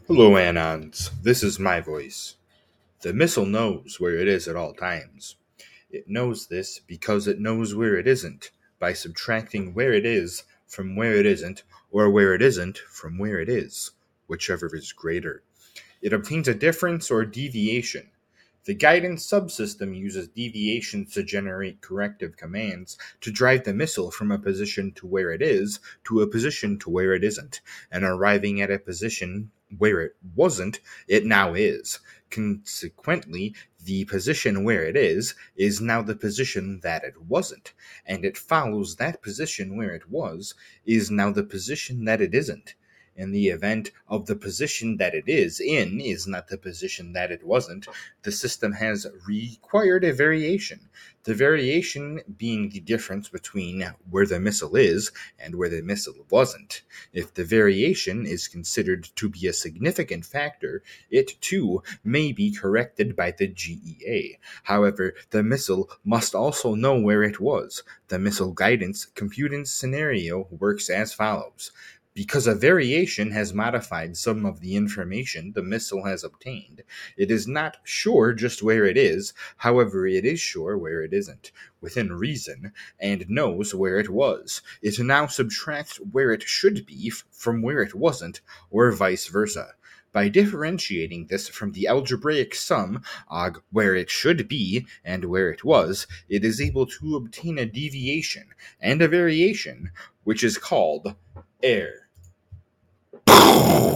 Hello, Anons. This is my voice. The missile knows where it is at all times. It knows this because it knows where it isn't, by subtracting where it is from where it isn't, or where it isn't from where it is, whichever is greater. It obtains a difference or deviation. The guidance subsystem uses deviations to generate corrective commands to drive the missile from a position to where it is to a position to where it isn't, and arriving at a position where it wasn't, it now is. Consequently, the position where it is now the position that it wasn't, and it follows that position where it was is now the position that it isn't. In the event of the position that it is in is not the position that it wasn't, the system has required a variation. The variation being the difference between where the missile is and where the missile wasn't. If the variation is considered to be a significant factor, it too may be corrected by the GEA. However, the missile must also know where it was. The missile guidance computing scenario works as follows. Because a variation has modified some of the information the missile has obtained, it is not sure just where it is, however, it is sure where it isn't, within reason, and knows where it was. It now subtracts where it should be from where it wasn't, or vice versa. By differentiating this from the algebraic sum of where it should be and where it was, it is able to obtain a deviation and a variation, which is called error.